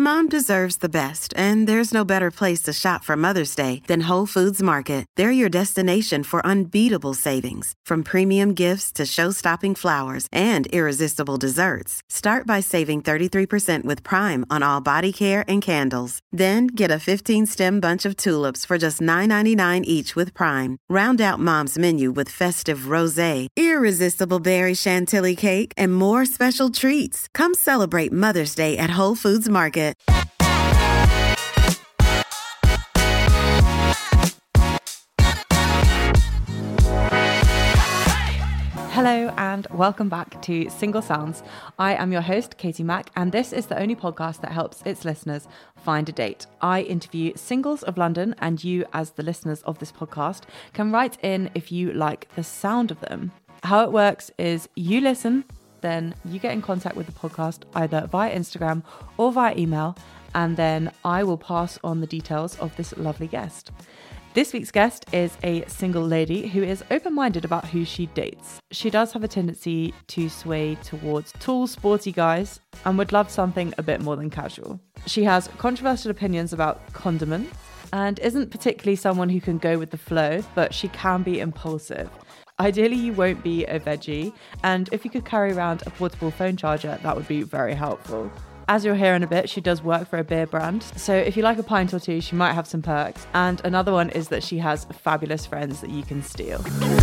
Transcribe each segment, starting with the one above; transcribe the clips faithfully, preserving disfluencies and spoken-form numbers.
Mom deserves the best, and there's no better place to shop for Mother's Day than Whole Foods Market. They're your destination for unbeatable savings, from premium gifts to show-stopping flowers and irresistible desserts. Start by saving thirty-three percent with Prime on all body care and candles. Then get a fifteen-stem bunch of tulips for just nine ninety-nine each with Prime. Round out Mom's menu with festive rosé, irresistible berry chantilly cake, and more special treats. Come celebrate Mother's Day at Whole Foods Market. Hello and welcome back to Single Sounds. I am your host, Katie Mack, and this is the only podcast that helps its listeners find a date. I interview singles of London, and you, as the listeners of this podcast, can write in if you like the sound of them. How it works is you listen, then you get in contact with the podcast either via Instagram or via email, and then I will pass on the details of this lovely guest. This week's guest is a single lady who is open-minded about who she dates. She does have a tendency to sway towards tall, sporty guys and would love something a bit more than casual. She has controversial opinions about condiments and isn't particularly someone who can go with the flow, but she can be impulsive. Ideally, you won't be a veggie, and if you could carry around a portable phone charger, that would be very helpful. As you'll hear in a bit, she does work for a beer brand, so if you like a pint or two, she might have some perks. And another one is that she has fabulous friends that you can steal.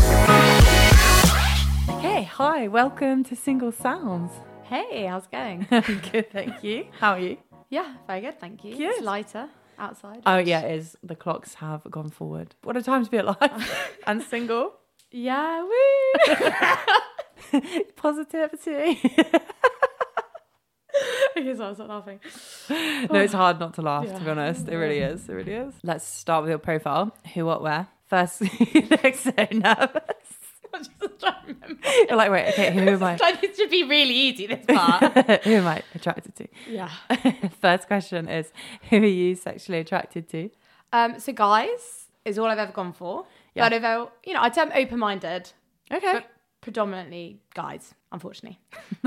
Okay, hi, welcome to Single Sounds. Hey, how's it going? Good, thank you. How are you? Yeah, very good, thank you. Good. It's lighter outside. Oh yeah, it is. The clocks have gone forward. What a time to be alive and single. Yeah, woo! Positivity. Okay, so I'll stop laughing. No, it's hard not to laugh, Yeah. to be honest. It really is. It really is. Let's start with your profile. Who, what, where? First, you look so nervous. I'm just trying to remember. You're like, wait, okay, who am I? This should be really easy, this part. Who am I attracted to? Yeah. First question is, who are you sexually attracted to? Um, so guys is all I've ever gone for. Yeah. But I've, you know, I'd say I'm open-minded. Okay. But predominantly guys, unfortunately.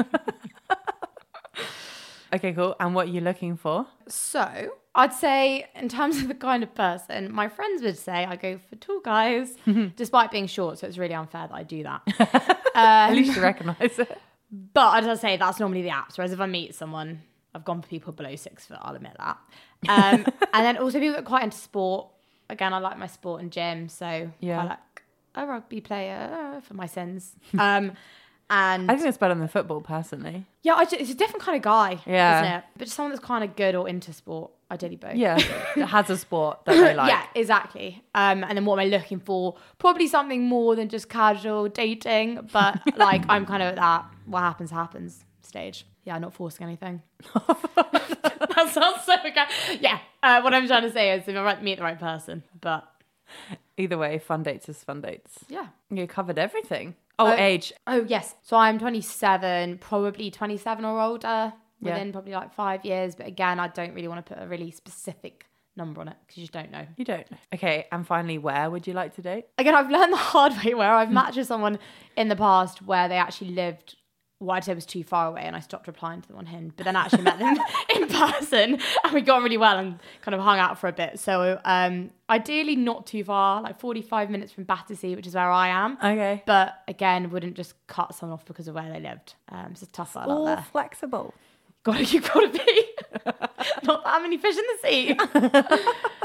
Okay, cool. And what are you looking for? So I'd say in terms of the kind of person, my friends would say I go for tall guys, despite being short. So it's really unfair that I do that. um, At least you recognise it. But as I say, that's normally the apps. Whereas if I meet someone, I've gone for people below six foot, I'll admit that. Um, and then also people that are quite into sport. Again, I like my sport and gym. So Yeah. I like a rugby player uh, for my sins. Um, and I think it's better than football, personally. yeah, I just, it's a different kind of guy, Yeah. isn't it? But just someone that's kind of good or into sport. Ideally both. Yeah, that has a sport that they like. Yeah, exactly. Um, and then what am I looking for? Probably something more than just casual dating. But like, I'm kind of at that what happens, happens stage. Yeah, not forcing anything. That sounds so okay. Yeah, uh, what I'm trying to say is if I meet the right person. But Either way, fun dates is fun dates. yeah. You covered everything. Oh, Oh, age. Oh, yes. So I'm twenty-seven, probably twenty-seven or older Yeah. within probably like five years. But again, I don't really want to put a really specific number on it because you just don't know. You don't. Okay, and finally, where would you like to date? Again, I've learned the hard way where I've matched with someone in the past where they actually lived what I'd say was too far away and I stopped replying to them on Hinge, but then I actually met them in person and we got on really well and kind of hung out for a bit. So um, ideally not too far, like forty-five minutes from Battersea, which is where I am. Okay. But again, wouldn't just cut someone off because of where they lived. Um, it's a tough one out All there. flexible. God, you've got to be. Not that many fish in the sea.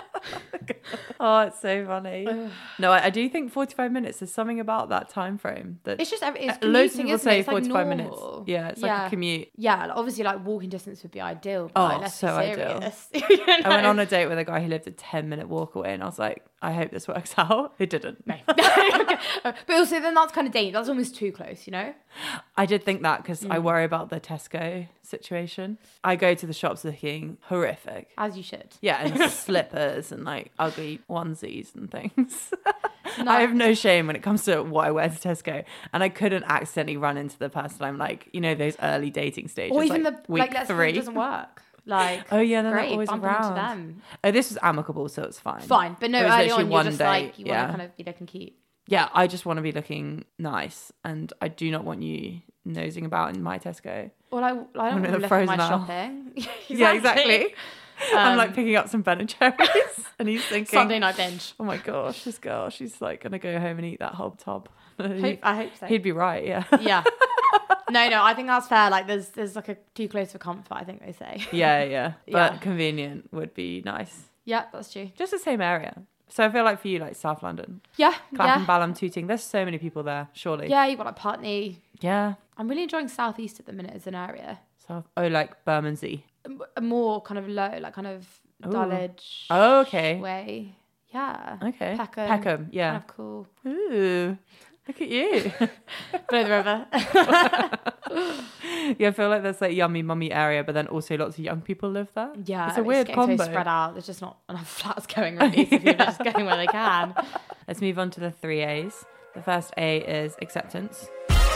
Oh, it's so funny. No, I, I do think forty-five minutes. There's something about that time frame that It's just, it's loads of commuting, people isn't it? say It's like forty-five minutes. normal. Yeah, it's like a commute. Yeah, like obviously like walking distance would be ideal. But Oh, like, let's so be ideal. serious. You know? I went on a date with a guy who lived a ten minute walk away, and I was like, I hope this works out. It didn't. No. Okay. But also then that's kind of dating. That's almost too close, you know? I did think that because Mm. I worry about the Tesco situation. I go to the shops looking horrific. As you should. Yeah, and slippers and like ugly onesies and things. No. I have no shame when it comes to what I wear to Tesco, and I couldn't accidentally run into the person I'm like, you know, those early dating stages, Or even like the week like let's say three. it doesn't work. Like Oh yeah, they're great, not always bump around. into them. Oh, this was amicable, so it's fine. Fine. But no, It was early literally on one you're just date, like you yeah. want to kind of be looking cute. Yeah, I just want to be looking nice, and I do not want you nosing about in my Tesco. Well, I, I don't I'm in want to the look at frozen my aisle. shopping. Yeah, exactly. I'm Um, like picking up some Ben and Jerry's, and he's thinking, Sunday night binge. oh my gosh, this girl, she's like gonna go home and eat that whole tub. Hope, I hope so. He'd be right, yeah. Yeah. No, no, I think that's fair. Like, there's there's like a too close for comfort, I think they say. Yeah, yeah. But Yeah. convenient would be nice. Yeah, that's true. Just the same area. So I feel like for you, like South London, Yeah, Clapham, yeah. Balham, Tooting, there's so many people there, surely. Yeah, you've got like Putney. Yeah. I'm really enjoying South East at the minute as an area. South, oh, like Bermondsey. M- More kind of low, like kind of Ooh. Dulwich Oh, okay. way. Yeah. Okay. Peckham. Peckham, yeah. Kind of cool. Ooh, look at you. Below the river. Yeah, I feel like there's like yummy mummy area, but then also lots of young people live there. Yeah. It's a weird getting combo. So spread out. There's just not enough flats going really. So people are just going where they can. Let's move on to the three A's. The first A is acceptance.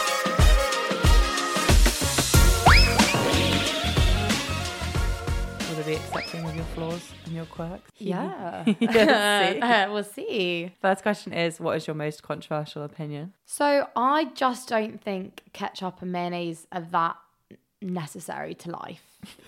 Will they be accepting of your flaws and your quirks? Yeah. Yeah, see? Uh, we'll see. First question is, what is your most controversial opinion? So I just don't think ketchup and mayonnaise are that necessary to life.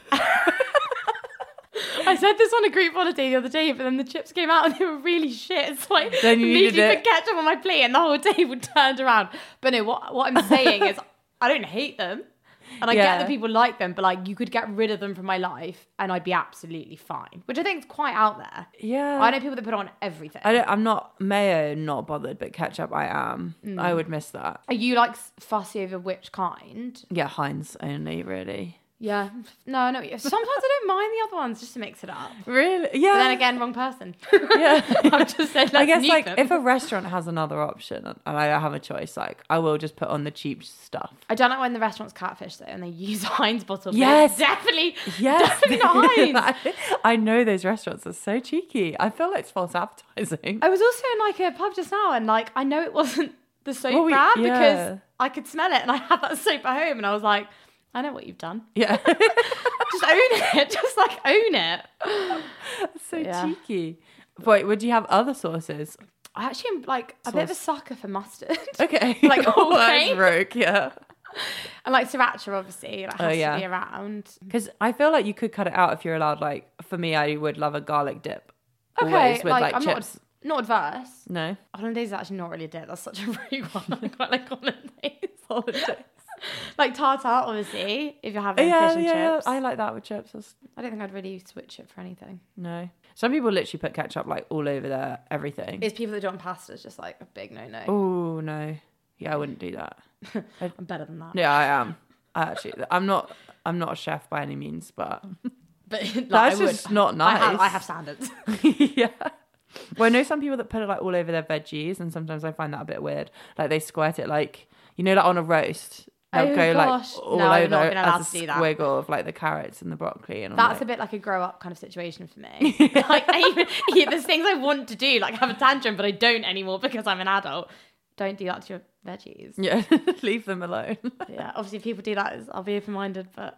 I said this on a group holiday the other day, but then the chips came out and they were really shit. So I Then you needed immediately it. put ketchup on my plate and the whole table turned around. But no, what, what I'm saying is I don't hate them. And I Yeah. get that people like them, but like you could get rid of them from my life and I'd be absolutely fine. Which I think is quite out there. Yeah. I know people that put on everything. I don't, I'm not, mayo, not bothered, but ketchup, I am. Mm. I would miss that. Are you like fussy over which kind? Yeah, Heinz only, really. Yeah. No, no. Sometimes I don't mind the other ones just to mix it up. Really? Yeah. But then again, wrong person. Yeah. I've just said, let's I guess nuke like them. if a restaurant has another option and I don't have a choice, like I will just put on the cheap stuff. I don't like when the restaurants catfish though and they use Heinz bottles. Yes. Definitely. Yes. Definitely not Heinz. I know those restaurants are so cheeky. I feel like it's false advertising. I was also in like a pub just now and like I know it wasn't the soap Well, we- brand yeah. because I could smell it and I had that soap at home and I was like, I know what you've done. Yeah. Just own it. Just like own it. That's so Yeah. cheeky. Wait, would you have other sauces? I actually am like a bit of a Sauce. sucker for mustard. Okay. Like whole That's grain. rogue, yeah. And like sriracha obviously like, Oh, has yeah. to be around. Because I feel like you could cut it out if you're allowed. Like for me, I would love a garlic dip. Okay, Always with like, like, I'm chips. not not adverse. No. Hollandaise is actually not really a dip. That's such a rude one. I quite like hollandaise. Hollandaise. Like tartare, obviously, if you're having Yeah, fish and yeah, chips. I like that with chips. That's, I don't think I'd really switch it for anything. no. Some people literally put ketchup like all over their everything. It's people that do it on pasta. It's just like a big no-no. Oh no. Yeah, I wouldn't do that. I'm better than that. Yeah, I am. I actually, I'm not. I'm not a chef by any means, but But like, that's I would. just not I nice. have, I have standards. Yeah. Well, I know some people that put it like all over their veggies, and sometimes I find that a bit weird. Like they squirt it like, you know, like on a roast. They'll Oh, go gosh. like all No, I've over not been allowed as a to do that. squiggle of like the carrots and the broccoli. And I'm That's like, a bit like a grow-up kind of situation for me. Like I even, yeah, there's things I want to do, like have a tantrum, but I don't anymore because I'm an adult. Don't do that to your veggies. yeah, leave them alone. Yeah, obviously if people do that, it's- I'll be open-minded, but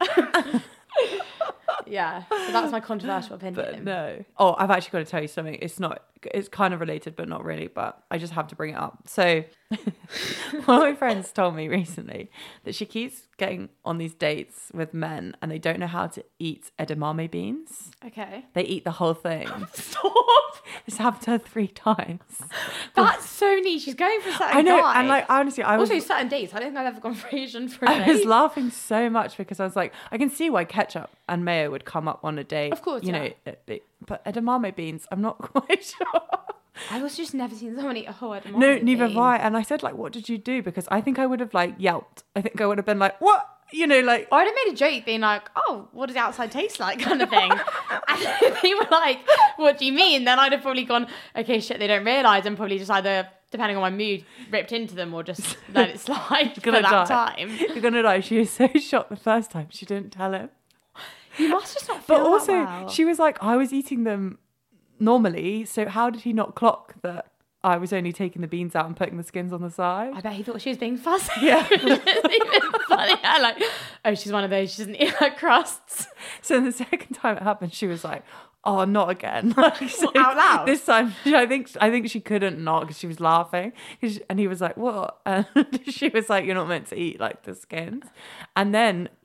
yeah, so that's my controversial opinion. But no. Oh, I've actually got to tell you something. It's not, it's kind of related, but not really. But I just have to bring it up. So one of my friends told me recently that she keeps getting on these dates with men and they don't know how to eat edamame beans. Okay. They eat the whole thing. Stop. It's happened to her three times. That's so niche. She's going for a certain I know. guy. And like, honestly, I was... also certain dates. I don't think I've ever gone for Asian for a I date. was laughing so much because I was like, I can see why ketchup and mayo would come up on a date. Of course, you yeah. know, it- it- but edamame beans, I'm not quite sure. I was just never seen someone eat a whole edamame No, neither have bean. I. And I said, like, what did you do? Because I think I would have like yelped. I think I would have been like, what? You know, like, I'd have made a joke being like, oh, what does the outside taste like kind of thing. And they were like, what do you mean? Then I'd have probably gone, okay, shit, they don't realise, and probably just either, depending on my mood, ripped into them or just let it slide for gonna that die. time. You're gonna die. She was so shocked the first time. She didn't tell him. You must just not feel But also, that well. she was like, I was eating them normally. So how did he not clock that I was only taking the beans out and putting the skins on the side? I bet he thought she was being fussy. Yeah. It's funny. I like, oh, she's one of those, she doesn't eat her crusts. So the second time it happened, she was like, "Oh, not again!" Like, so Out loud? This time, I think I think she couldn't not because she was laughing. 'Cause she- And he was like, "What?" And she was like, "You're not meant to eat like the skins." And then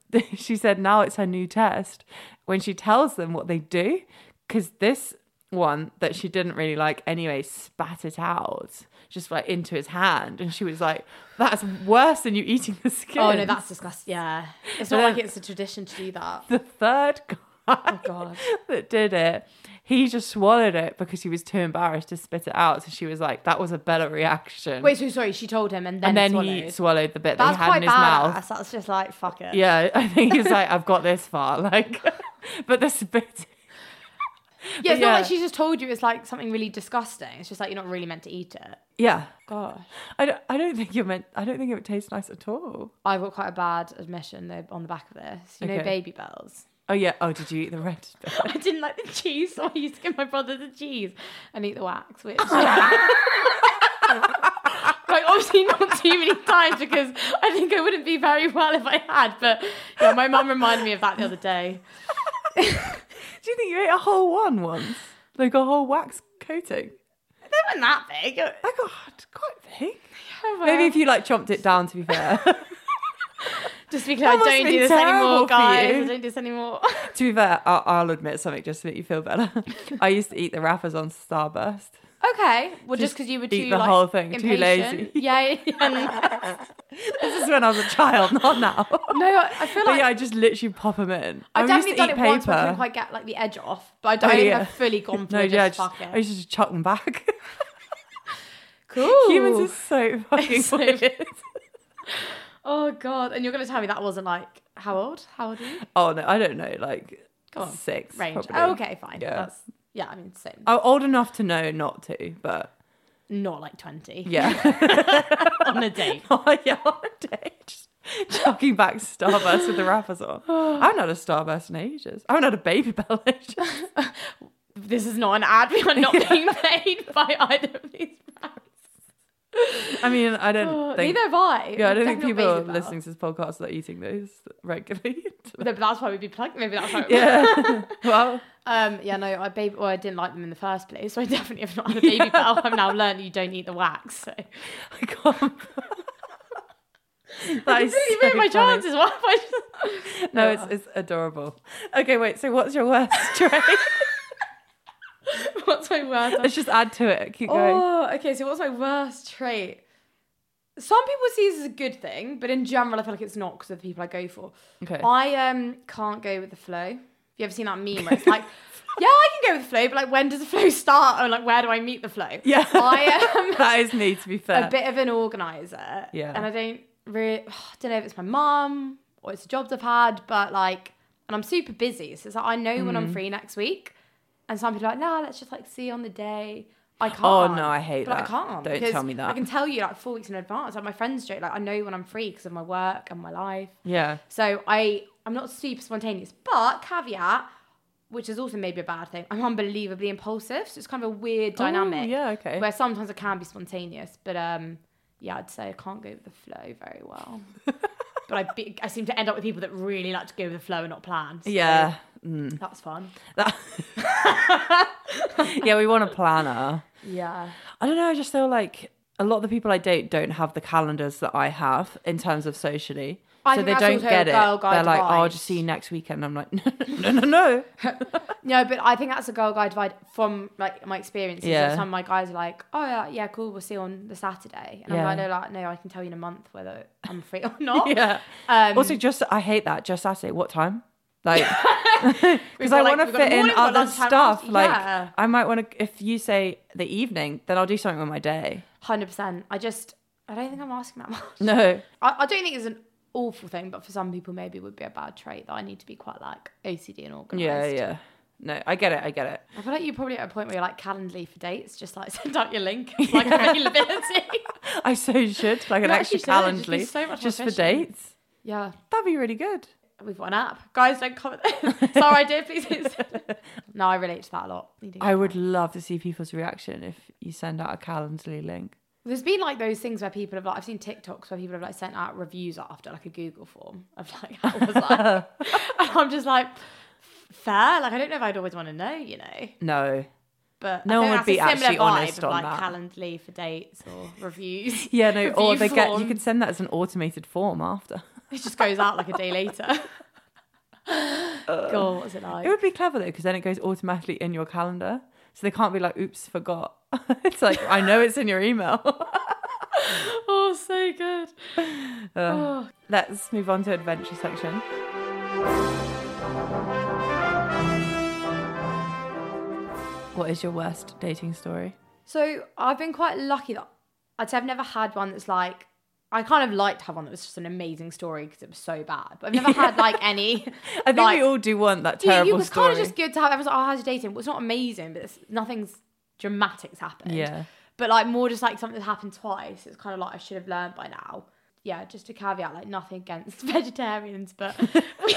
she said now it's her new test when she tells them what they do, because this one that she didn't really like anyway spat it out just like into his hand, and she was like, that's worse than you eating the skin. Oh no, that's disgusting. Yeah, it's not like it's a tradition to do that. The third guy Oh god, that did it, he just swallowed it because he was too embarrassed to spit it out. So she was like, that was a better reaction. wait, so sorry, she told him and then and then swallowed. he swallowed the bit That's that he had quite in his badass. mouth. That's just like, fuck it. Yeah, I think he was like, I've got this far, like, but the spit. Yeah, it's yeah. not like she just told you it's like something really disgusting. It's just like you're not really meant to eat it. Yeah, Gosh. I don't. I don't think you're meant. I don't think it would taste nice at all. I've got quite a bad admission though on the back of this. You know, Okay. Baby Bells. Oh yeah. Oh, did you eat the red bit? I didn't like the cheese, so I used to give my brother the cheese and eat the wax, which like obviously not too many times because I think I wouldn't be very well if I had. But yeah, my mum reminded me of that the other day. Do you think you ate a whole one once? Like a whole wax coating? They weren't that big. I got quite big. Yeah, well, Maybe if you like chomped it down. To be fair. just because I That must don't have do been this terrible anymore, for guys. you. I don't do this anymore. To be fair, I'll, I'll admit something just to make you feel better. I used to eat the wrappers on Starburst. Okay, well, just Just because you were eat too the like, whole thing, too impatient. lazy. Yeah, yeah. This is when I was a child, not now. No, I, I feel But like yeah, I just literally pop them in. I've I used definitely to done eat it once, but I couldn't paper. quite get like the edge off. But I don't Oh, think yeah. I've fully gone for No, it. yeah, Just just, fuck it. I used to just chuck them back. Cool. Humans are so fucking So- weird. Oh god! And you're gonna tell me that wasn't like how old? How old are you? Oh no, I don't know, like Go on. six. Range. Probably. Oh, okay, fine. Yeah. That's yeah. I mean, same. I'm old enough to know not to, but Not like twenty. yeah. On a date. Oh yeah, on a day, just chucking back Starburst with the wrappers on. I haven't had a Starburst in ages. I haven't had a Baby Bell in ages. This is not an ad. We are not being paid by either of these brands. I mean, I don't Oh, think. neither have I. Yeah, I don't think Definitely people not are Baby Bell. listening to this podcast that are eating those regularly. No, but that's why we'd be plugged. Maybe that's why. Yeah. Well, Um. Yeah. No. I baby. Well, I didn't like them in the first place, so I definitely have not had a Baby Bell. I've now learned you don't eat the wax. So. I can't. That is really so ruined my funny. chances. What if I just... No, it's it's adorable. Okay, wait. So, what's your worst trait? What's my worst? Let's just add to it. Keep going. Oh, okay. So what's my worst trait? Some people see this as a good thing, but in general, I feel like it's not because of the people I go for. Okay. I um can't go with the flow. Have you ever seen that meme where it's like, yeah, I can go with the flow, but like, when does the flow start? Or like, where do I meet the flow? Yeah. I am That is me, to be fair. a bit of an organizer. Yeah. And I don't really, I don't know if it's my mum or it's the jobs I've had, but like, and I'm super busy. So it's like, I know when Mm. I'm free next week. And some people are like, no, let's just like see on the day. I can't. Oh, no, I hate but that. I can't. Don't because tell me that. I can tell you like four weeks in advance. Like my friends joke, like I know when I'm free because of my work and my life. Yeah. So I, I'm not super spontaneous. But caveat, which is also maybe a bad thing, I'm unbelievably impulsive. So it's kind of a weird dynamic. Ooh, yeah, okay. Where sometimes I can be spontaneous, but um, yeah, I'd say I can't go with the flow very well. But I, be, I seem to end up with people that really like to go with the flow and not plan. So Yeah. Mm. that's fun. That- yeah, we want a planner. Yeah. I don't know. I just feel like a lot of the people I date don't have the calendars that I have in terms of socially. I So think they that's don't also get a it. girl guide They're like, oh, I'll divide. just see you next weekend. I'm like, no, no, no, no. No, but I think that's a girl guide divide from like my experiences. Yeah. Like, some of my guys are like, oh yeah, yeah, cool, we'll see you on the Saturday. And Yeah. I'm like, no, like, no, I can tell you in a month whether I'm free or not. Yeah. Um, Also, just I hate that. Just Saturday. What time? Like, We've because got, I like, want to we've got fit in morning, we've got other lunchtime, stuff. after- Like, yeah. I might want to. If you say the evening, then I'll do something with my day. one hundred percent. I just, I don't think I'm asking that much. No. I, I don't think it's an awful thing, but for some people maybe it would be a bad trait that I need to be quite like O C D and organised. Yeah, yeah. No, I get it. I get it. I feel like you're probably at a point where you're like Calendly for dates, just like send out your link, like availability. I so should like an You extra actually should, it'd just be Calendly so much more just for efficient. dates. Yeah. That'd be really good. We've got an app. Guys, don't comment. It's our idea, please. No, I relate to that a lot. Needing I an would app. love to see people's reaction if you send out a Calendly link. There's been like those things where people have like, I've seen TikToks where people have like sent out reviews after like a Google form of like how it was like. And I'm just like, fair. Like, I don't know if I'd always want to know, you know. No. But No I one think would that's be a similar actually vibe honest of, on like that. Calendly for dates or reviews. Yeah, no. Or Review they get you form. can send that as an automated form after. It just goes out like a day later. God, what was it like? It would be clever though, because then it goes automatically in your calendar. So they can't be like, oops, forgot. It's like, I know it's in your email. Oh, so good. Uh, Oh. Let's move on to adventure section. What is your worst dating story? So I've been quite lucky that I'd say I've never had one that's like, I kind of like to have one that was just an amazing story because it was so bad. But I've never had like any. I think like, we all do want that yeah, terrible it was story. kind of just good to have. Everyone's like, oh, how's your dating? Well, it's not amazing, but it's, nothing's dramatic's happened. Yeah. But like more just like something that's happened twice. It's kind of like I should have learned by now. Yeah, just a caveat, like nothing against vegetarians, but we,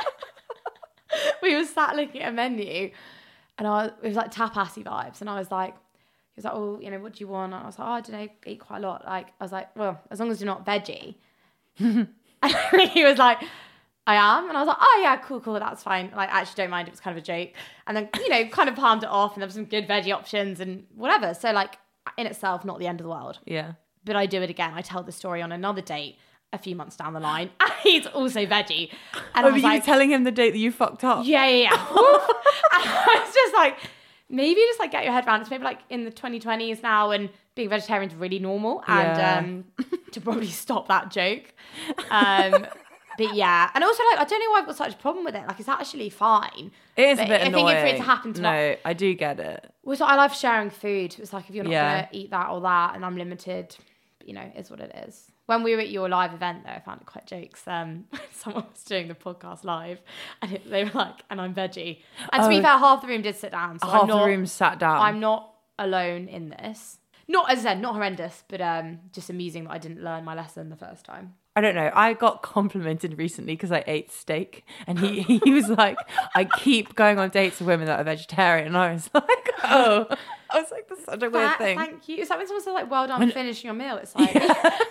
we were sat looking at a menu and I was, it was like tapasy vibes. And I was like, he was like, oh, you know, what do you want? And I was like, oh, I don't know, eat quite a lot. Like, I was like, well, as long as you're not veggie. And he was like, I am. And I was like, oh yeah, cool, cool, that's fine. Like, I actually don't mind. It was kind of a joke. And then, you know, kind of palmed it off and there were some good veggie options and whatever. So like, in itself, not the end of the world. Yeah. But I do it again. I tell the story on another date a few months down the line. And he's also veggie. And Oh, I but was you like, were telling him the date that you fucked up? yeah, yeah, yeah. And I was just like, maybe just like get your head around. It's maybe like in the twenty twenties now and being vegetarian is really normal. And Yeah. um, to probably stop that joke. Um, but yeah. And also like, I don't know why I've got such a problem with it. Like it's actually fine. It is But a bit I annoying. think if for it to happen to No, my- I do get it. Well, so I love sharing food. It's like if you're not Yeah. going to eat that or that and I'm limited, you know, is what it is. When we were at your live event, though, I found it quite jokes. Um, someone was doing the podcast live and it, they were like, and I'm veggie. And to Oh. be fair, half the room did sit down. So Half I'm not, the room sat down. I'm not alone in this. Not, as I said, not horrendous, but um, just amusing that I didn't learn my lesson the first time. I don't know. I got complimented recently because I ate steak, and he he was like, "I keep going on dates with women that are vegetarian." And I was like, "Oh," I was like, "That's such a weird Tha- thing." Thank you. Is that when someone says like, well done When- for finishing your meal? It's like, all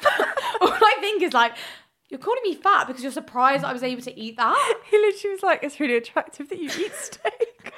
I think is like, you're calling me fat because you're surprised I was able to eat that? He literally was like, "It's really attractive that you eat steak."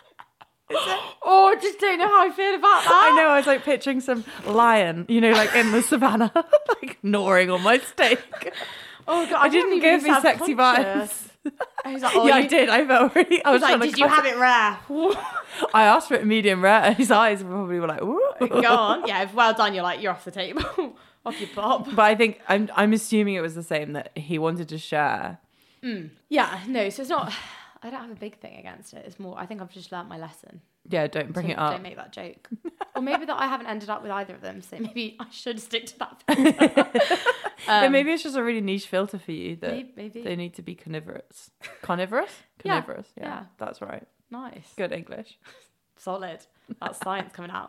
Oh, I just don't know how I feel about that. I know. I was like picturing some lion, you know, like in the savannah, like gnawing on my steak. Oh god, I didn't give me sexy vibes. I was like, oh, yeah, you, I did. I felt really. I I was was like, trying to did you cut have it rare? I asked for it medium rare, and his eyes probably were like, "Ooh." Go on. Yeah, if well done, you're like, you're off the table. Off your pop. But I think I'm I'm assuming it was the same, that he wanted to share. Yeah, no, so it's not, I don't have a big thing against it. It's more, I think I've just learnt my lesson. Yeah, don't bring So it up. Don't make that joke. Or maybe that I haven't ended up with either of them, so maybe I should stick to that filter. But Um, maybe it's just a really niche filter for you that Maybe- maybe. they need to be carnivorous. Carnivorous? Yeah, Carnivorous. Yeah, yeah. that's right. Nice. Good English. Solid. That's science coming out.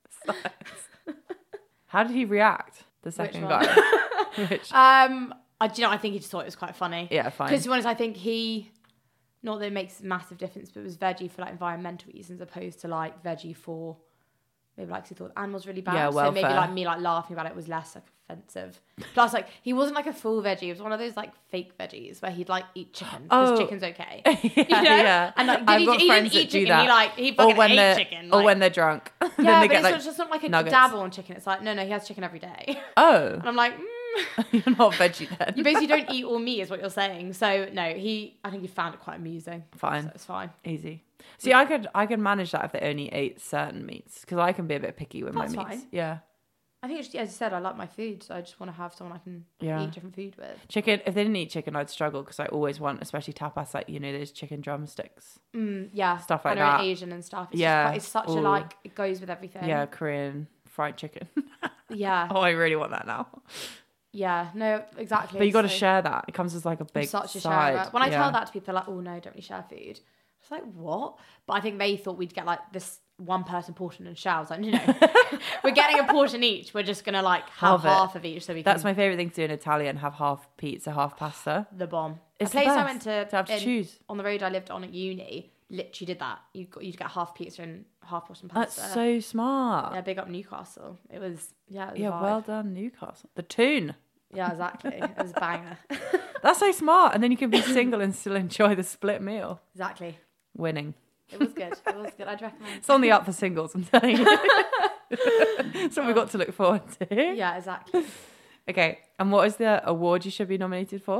How did he react? The second one? guy. Which? Um, I, do you know, I think he just thought it was quite funny. Yeah, fine. Because to be honest, I think he, not that it makes a massive difference, but it was veggie for like environmental reasons opposed to like veggie for maybe like 'cause he thought animals really bad. Yeah, so maybe welfare. like me like laughing about it was less like offensive. Plus, like he wasn't like a full veggie. It was one of those like fake veggies where he'd like eat chicken because Oh. chicken's okay. yeah, you know? yeah. And like did I've he, got he friends didn't that eat do chicken. that. He like he Or fucking when ate they're chicken. or like- when they're drunk. yeah, then they but get it's like not- just not like a nuggets. dabble on chicken. It's like no, no, he has chicken every day. Oh, And I'm like. Mm. you're not veggie then. You basically don't eat all meat, is what you're saying. So no, he. I think he found it quite amusing. Fine. So it's fine. Easy. See, I could I could manage that if they only ate certain meats, because I can be a bit picky with That's my meats. fine. Yeah. I think, it's, as you said, I like my food, so I just want to have someone I can Yeah. eat different food with. Chicken. If they didn't eat chicken, I'd struggle because I always want, especially tapas, like you know those chicken drumsticks. Mm, yeah, Stuff like when they're that. Asian and stuff. It's Yeah. just quite, it's such Ooh. a like. It goes with everything. Yeah, Korean fried chicken. yeah, Oh, I really want that now. yeah. No, exactly. But you got to So share that. It comes as like a I'm big such a side. sharer. When I Yeah. tell that to people, they're like, "Oh no, don't really share food." It's like what? But I think they thought we'd get like this one person portion and share. I was like, no, no, we're getting a portion each. We're just gonna like have Halve it. half of each, so we That's can. my favorite thing to do in Italian: have half pizza, half pasta. The bomb. It's a the place I best went to, to have to in- choose. on the road I lived on at uni literally did that. You got you'd get half pizza and half portion That's pasta. so smart. Yeah, big up Newcastle. It was yeah. It was a Yeah, vibe. well done, Newcastle. The tune. Yeah, exactly. It was a banger. That's so smart. And then you can be single and still enjoy the split meal. Exactly. Winning. It was good. It was good. I'd recommend. It's on the up for singles, I'm telling you. That's what we've got to look forward to. Yeah, exactly. Okay. And what is the award you should be nominated for?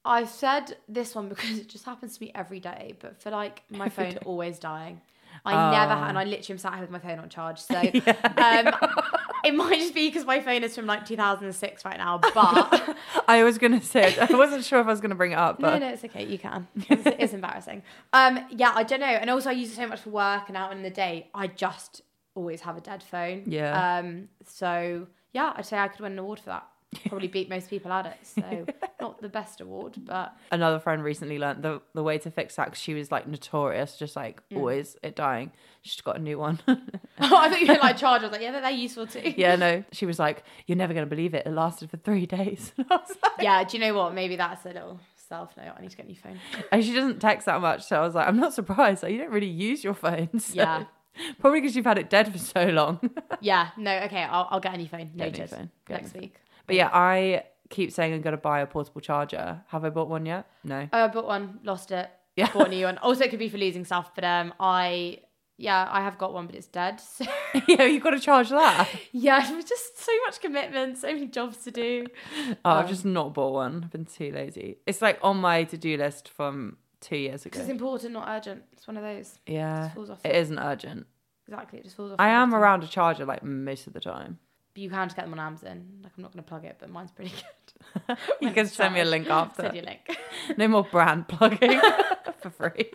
I said this one because it just happens to me every day, but for like my Every phone day. always dying. I Oh. never had, and I literally am sat here with my phone on charge. So Yeah, um, it might just be because my phone is from like two thousand six right now. But I was going to say, I wasn't sure if I was going to bring it up, but no, no, it's okay. You can. It's, it's embarrassing. Um, yeah, I don't know. And also, I use it so much for work and out in the day. I just always have a dead phone. Yeah. Um. So yeah, I'd say I could win an award for that. Probably beat most people at it. So not the best award, but another friend recently learned the, the way to fix that 'cause she was like notorious, just like Mm. always it dying. She's got a new one. oh, I thought you meant like charge. I was like, yeah, they're, they're useful too. Yeah, no. She was like, you're never going to believe it. It lasted for three days. I was like, Yeah. Do you know what? Maybe that's a little self note. I need to get a new phone. and she doesn't text that much. So I was like, I'm not surprised. Like, you don't really use your phone. So. Yeah. Probably because you've had it dead for so long. Yeah. No. Okay. I'll, I'll get a new phone. Get a new Noted. phone. Get a Next new week. But yeah, I keep saying I'm going to buy a portable charger. Have I bought one yet? No. Oh, I bought one, lost it. Yeah. Bought a new one. Also, it could be for losing stuff, but um, I yeah, I have got one, but it's dead. So Yeah, you've got to charge that. yeah, it was just so much commitment, so many jobs to do. Oh, I've Um, just not bought one. I've been too lazy. It's like on my to-do list from two years ago. Because it's important, not urgent. It's one of those. Yeah, Just falls off. it isn't urgent. Exactly, it just falls off. I the am bottom. around a charger like most of the time. But you can just get them on Amazon. Like, I'm not going to plug it, but mine's pretty good. You When can it's send me a charged. link after. Send you a link. No more brand plugging for free.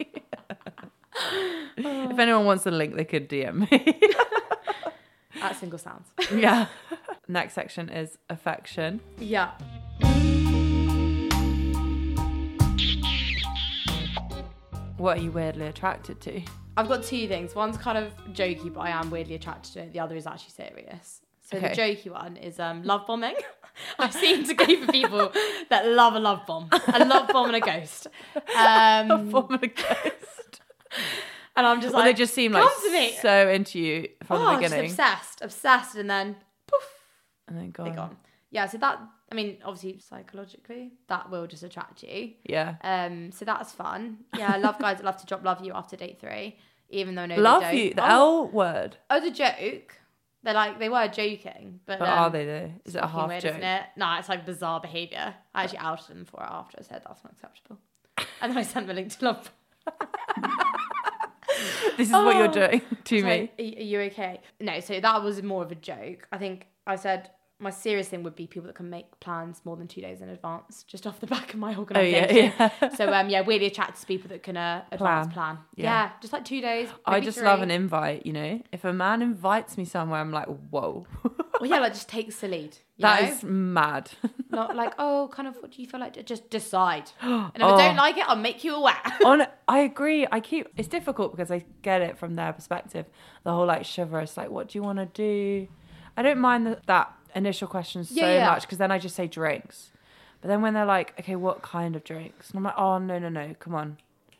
If anyone wants a link, they could D M me. At Single Sounds. Yeah. Next section is affection. Yeah. What are you weirdly attracted to? I've got two things. One's kind of jokey, but I am weirdly attracted to it. The other is actually serious. So Okay. the jokey one is um, love bombing. I seem to go for people that love a love bomb, a love bomb and a ghost. Um, Form of a ghost. and I'm just Well, like, they just seem come like to me. so into you from oh, the beginning. just obsessed, obsessed, and then poof, And then they're gone. gone. Yeah, so that, I mean, obviously psychologically, that will just attract you. Yeah. Um, so that's fun. Yeah, I love guys that love to drop love you after date three, even though no, Love they don't. you. The oh, L word. oh, the joke. They're like, they were joking, but, But um, are they though? Is it a fucking half weird, joke? isn't it? No, it's like bizarre behaviour. I actually outed them for it after I said that's not acceptable. And then I sent them a link to love. This is what you're Oh. doing to It's me. like, are are you okay? No, so that was more of a joke. I think I said my serious thing would be people that can make plans more than two days in advance, just off the back of my Oh organisation. yeah, yeah. So um, yeah, really attracted to people that can uh, advance plan. Yeah. Yeah. just like two days. I maybe just three. love an invite, you know. If a man invites me somewhere, I'm like, whoa. Well, yeah, like just takes the lead. You That know? is mad. Not like, oh, kind of, what do you feel like? Just decide. And if Oh. I don't like it, I'll make you aware. On, I agree. I keep. It's difficult because I get it from their perspective. The whole like chivalrous, like, what do you want to do? I don't mind the, that initial question so Yeah, yeah. much because then I just say drinks. But then when they're like, okay, what kind of drinks? And I'm like, oh no, no, no, come on,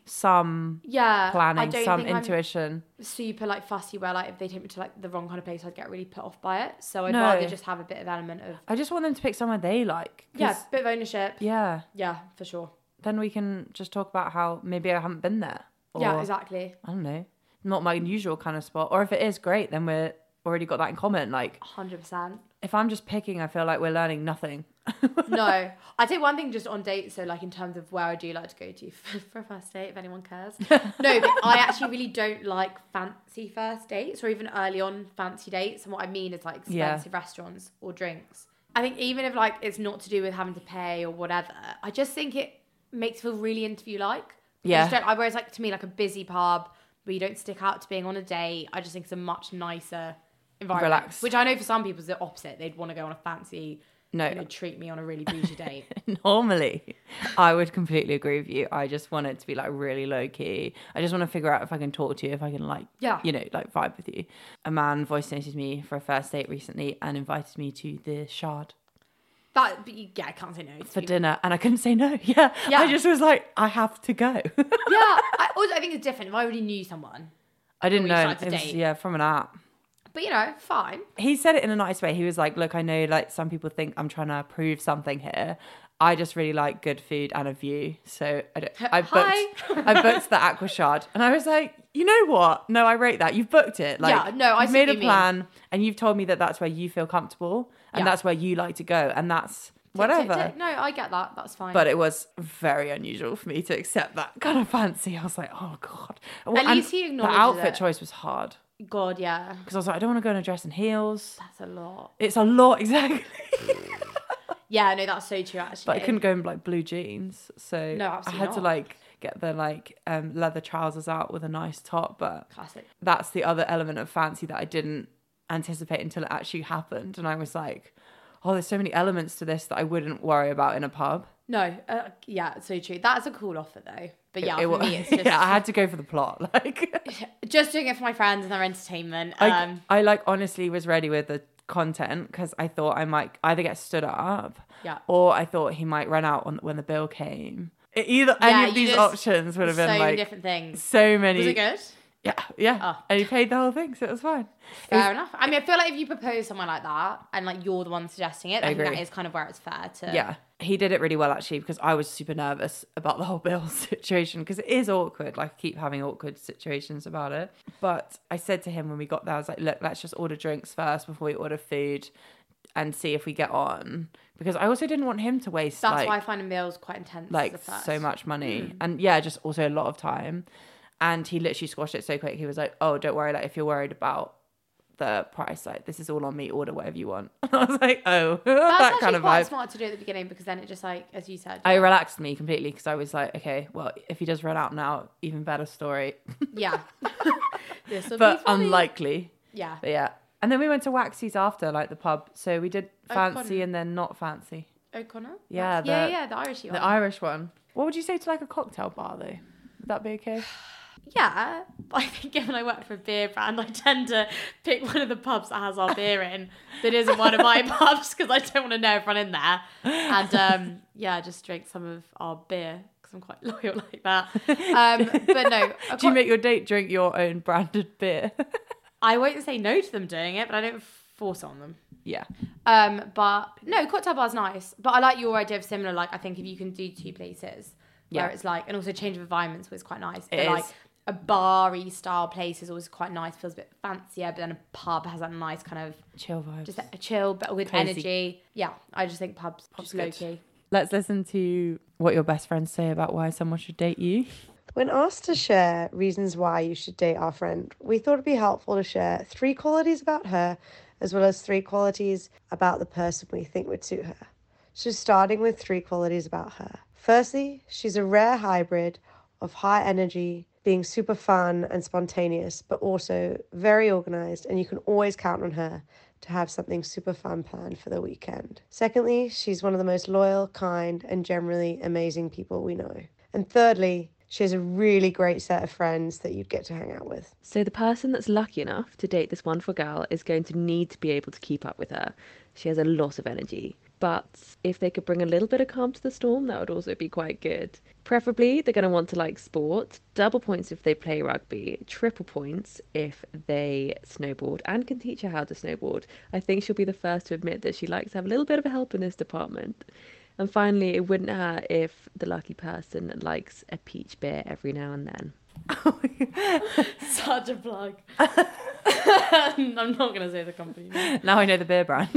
some Yeah, I planning, don't some think I'm intuition. super like fussy where like if they take me to like the wrong kind of place, I'd get really put off by it. So I'd No. rather just have a bit of element of I just want them to pick somewhere they like. 'Cause- yeah, bit of ownership. yeah. Yeah, for sure. Then we can just talk about how maybe I haven't been there. Or, Yeah, exactly. I don't know, not my usual kind of spot. Or if it is, great, then we're already got that in common. Like, Hundred percent. if I'm just picking, I feel like we're learning nothing. No, I'd say one thing just on dates. So like in terms of where I do like to go to for, for a first date, if anyone cares. No, but I actually really don't like fancy first dates or even early on fancy dates. And what I mean is like Yeah. expensive restaurants or drinks. I think even if like it's not to do with having to pay or whatever, I just think it makes it feel really interview like. Yeah. Whereas like to me like a busy pub where you don't stick out to being on a date, I just think it's a much nicer environment. Relaxed. Which I know for some people is the opposite. They'd want to go on a fancy. No. You know, treat me on a really bougie date. Normally, I would completely agree with you. I just want it to be like really low key. I just want to figure out if I can talk to you, if I can like, Yeah. you know, like vibe with you. A man voice noted me for a first date recently and invited me to the Shard That, but you, yeah, I can't say no. for You- dinner, and I couldn't say no. Yeah, Yeah. I just was like, I have to go. Yeah, I, also, I think it's different. If I already knew someone, I didn't we know. decided It to was, date. yeah, from an app. but you know, fine. He said it in a nice way. He was like, look, I know like some people think I'm trying to prove something here. I just really like good food and a view. So I, don't, I booked Hi. I booked the Aqua Shard. And I was like, you know what? No, I rate that. You've booked it. Like, Yeah, no, I you've see made what a you mean. plan and you've told me that that's where you feel comfortable and Yeah. that's where you like to go. And that's whatever. Tick, tick. No, I get that. That's fine. But it was very unusual for me to accept that kind of fancy. I was like, oh God. Well, At and least he acknowledges the outfit it. choice was hard. God, yeah. Because I was like, I don't want to go in a dress and heels. That's a lot. It's a lot, exactly. Yeah, no, that's so true, actually. But I couldn't go in like blue jeans. So No, I absolutely had to not. like get the like um, leather trousers out with a nice top. But Classic. that's the other element of fancy that I didn't anticipate until it actually happened. And I was like, oh, there's so many elements to this that I wouldn't worry about in a pub. No, uh, yeah, it's so true. That's a cool offer, though. But yeah, It for wa- me, it's just... yeah, I had to go for the plot. Like, just doing it for my friends and their entertainment. I, Um, I like honestly was ready with the content because I thought I might either get stood up Yeah. or I thought he might run out on when the bill came. It, either Yeah, any of you these just- options would have so been many like different things. so many. Was it good? Yeah, yeah. Oh. And he paid the whole thing, so it was fine. It Fair was- enough. I mean, I feel like if you propose someone like that and like you're the one suggesting it, I, I think that agree. is kind of where it's fair to... Yeah, he did it really well actually because I was super nervous about the whole bill situation because it is awkward. Like I keep having awkward situations about it. But I said to him when we got there, I was like, look, let's just order drinks first before we order food and see if we get on. Because I also didn't want him to waste That's like, why I find a meal's quite intense. like as a first. so much money. Mm. And yeah, just also a lot of time. And he literally squashed it so quick. He was like, oh, don't worry. Like if you're worried about the price, like this is all on me, order whatever you want. I was like, oh, That's that actually kind of quite vibe. smart to do at the beginning because then it just like, as you said. I relaxed me completely because I was like, okay, well, if he does run out now, even better story. Yeah. This will But be funny. unlikely. Yeah. But yeah. And then we went to Waxy's after, like the pub. So we did fancy O'Connor. and then not fancy. O'Connor? Yeah, yeah, the- yeah, the Irish The one. Irish one. What would you say to like a cocktail bar though? Would that be okay? Yeah, but I think given I work for a beer brand, I tend to pick one of the pubs that has our beer in that isn't one of my pubs because I don't want to know everyone in there. And um, yeah, just drink some of our beer because I'm quite loyal like that. Um, but no, a Do you co- make your date drink your own branded beer? I won't say no to them doing it, but I don't force it on them. Yeah. Um, but no, cocktail bar's nice. But I like your idea of similar. Like I think if you can do two places where Yeah. it's like, and also change of environments was quite nice. It but is. like a bar-y style place is always quite nice. Feels a bit fancier, but then a pub has that nice kind of Chill vibes. just a chill, but with Cozy. energy. Yeah, I just think pubs, Pubs just good. low key. Let's listen to what your best friends say about why someone should date you. When asked to share reasons why you should date our friend, we thought it'd be helpful to share three qualities about her, as well as three qualities about the person we think would suit her. So starting with three qualities about her. Firstly, she's a rare hybrid of high energy, being super fun and spontaneous, but also very organized, and you can always count on her to have something super fun planned for the weekend. Secondly, she's one of the most loyal, kind, and generally amazing people we know. And thirdly, she has a really great set of friends that you'd get to hang out with. So the person that's lucky enough to date this wonderful girl is going to need to be able to keep up with her. She has a lot of energy. But if they could bring a little bit of calm to the storm, that would also be quite good. Preferably, they're going to want to like sport. Double points if they play rugby. Triple points if they snowboard and can teach her how to snowboard. I think she'll be the first to admit that she likes to have a little bit of help in this department. And finally, it wouldn't hurt if the lucky person likes a peach beer every now and then. Such a plug. I'm not going to say the company name. Now I know the beer brand.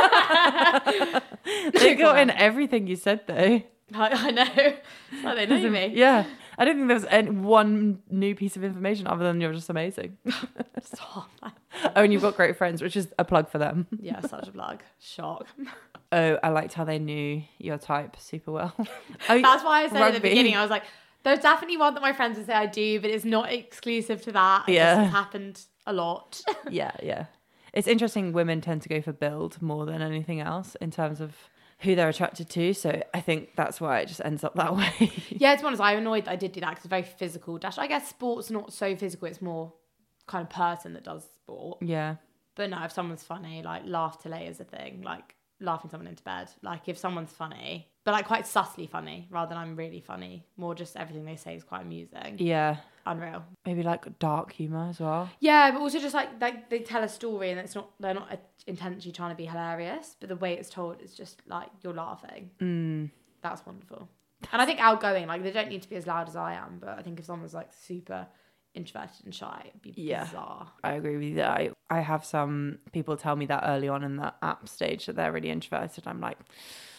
They got in everything you said though. I, I know. It's like they know me. Yeah. I don't think there was any, one new piece of information other than you're just amazing. Stop. Oh, and you've got great friends, which is a plug for them. Yeah, such a plug. Shock. Oh, I liked how they knew your type super well. Oh, That's why I said at the rugby. beginning, I was like, there's definitely one that my friends would say I do, but it's not exclusive to that. It Yeah. just has happened a lot. Yeah, yeah. It's interesting women tend to go for build more than anything else in terms of who they're attracted to. So I think that's why it just ends up that way. Yeah, to be honest, I'm annoyed that I did do that because it's very physical. Dash, I guess sport's not so physical. It's more kind of person that does sport. Yeah. But no, if someone's funny, like laugh till late is a thing. Like laughing someone into bed. Like if someone's funny, but like quite subtly funny rather than I'm really funny. More just everything they say is quite amusing. Yeah. Unreal. Maybe like dark humour as well. Yeah, but also just like like they tell a story and it's not they're not intentionally trying to be hilarious, but the way it's told is just like you're laughing. Mm. That's wonderful. And I think outgoing, like they don't need to be as loud as I am, but I think if someone's like super introverted and shy, it'd be Yeah. bizarre. I agree with you. I, I have some people tell me that early on in the app stage that they're really introverted. I'm like,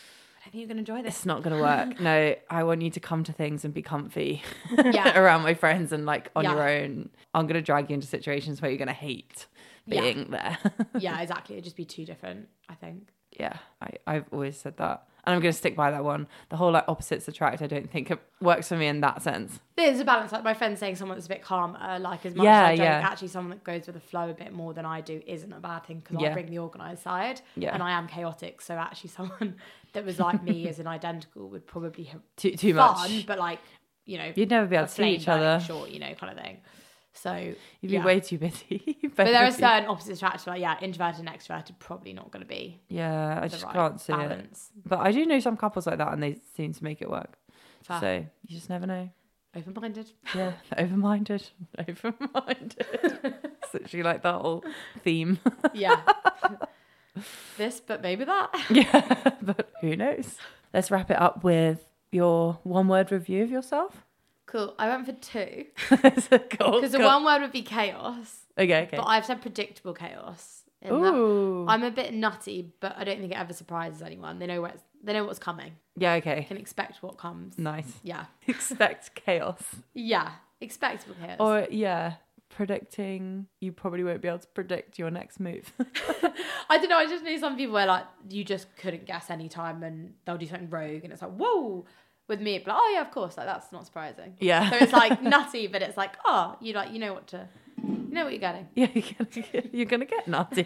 don't think you're going to enjoy this. It's not going to work. No, I want you to come to things and be comfy Yeah. around my friends and like on Yeah. your own. I'm going to drag you into situations where you're going to hate being there. Yeah, exactly. It'd just be too different, I think. Yeah, I, I've always said that. And I'm going to stick by that one. The whole like opposites attract, I don't think it works for me in that sense. There's a balance. Like my friend saying someone that's a bit calmer, like as much Yeah, as I don't, yeah. actually someone that goes with the flow a bit more than I do isn't a bad thing because Yeah. I bring the organised side Yeah. and I am chaotic. So actually someone that was like me as an identical would probably have Too too fun, much. but like, you know, You'd never be able a to see flame each burning other. short, you know, kind of thing. So You'd be yeah. way too busy. But there are certain opposites attract. Like yeah, introverted and extroverted probably not going to be Yeah, I the just right can't see it. balance. But I do know some couples like that and they seem to make it work. Fair. So you just never know. Open-minded. Yeah, open-minded. Open-minded. It's literally like that whole theme. Yeah. This, but maybe that. Yeah, but who knows? Let's wrap it up with your one-word review of yourself. Cool. I went for two Because because the one word would be chaos. Okay, okay. But I've said predictable chaos. in that Ooh. I'm a bit nutty, but I don't think it ever surprises anyone. They know where it's, they know what's coming. Yeah, okay. Can expect what comes. Nice. Yeah. Expect chaos. Yeah. Expectable chaos. Or, yeah, predicting, you probably won't be able to predict your next move. I don't know. I just know some people where like you just couldn't guess any time and they'll do something rogue and it's like, whoa. With me, it'd be like, oh yeah, of course. Like that's not surprising. Yeah. So it's like nutty, but it's like, oh, you like, you know what to, you know what you're getting. Yeah, you're gonna get, you're gonna get nutty.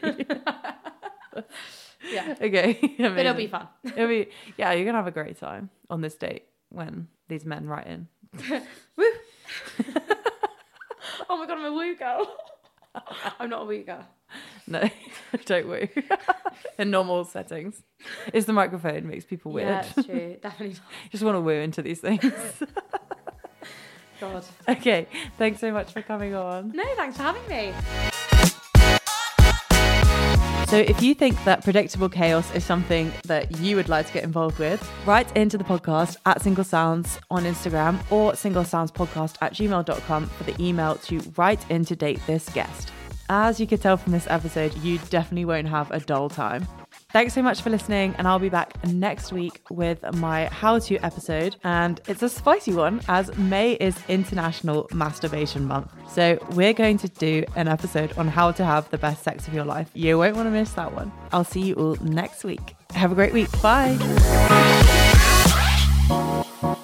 Yeah. Okay. But it'll amazing. be fun. It'll be, yeah, you're gonna have a great time on this date when these men write in. Woo. Oh my god, I'm a woo girl. I'm not a woo girl. No, don't woo. In normal settings. It's the microphone makes people weird. Yeah, it's true. Definitely not. Just want to woo into these things. God. Okay, thanks so much for coming on. No, thanks for having me. So if you think that predictable chaos is something that you would like to get involved with, write into the podcast at Single Sounds on Instagram or singlesoundspodcast at gmail dot com for the email to write in to date this guest. As you could tell from this episode, you definitely won't have a dull time. Thanks so much for listening, and I'll be back next week with my how-to episode, and it's a spicy one as May is International Masturbation Month. So we're going to do an episode on how to have the best sex of your life. You won't want to miss that one. I'll see you all next week. Have a great week. Bye.